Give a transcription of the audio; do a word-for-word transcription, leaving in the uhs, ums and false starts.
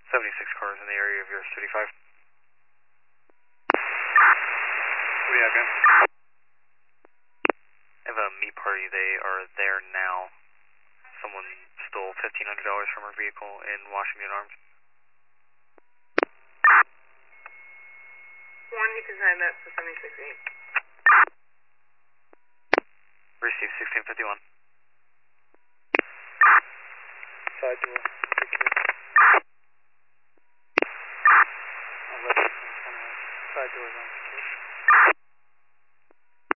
seventy-six cars in the area of your thirty-five. What do you have, man? I have a meat party. They are there now. Someone stole fifteen hundred dollars from our vehicle in Washington Arms. One, you can sign that for seventy-six eight. Receive sixteen fifty-one. Side door.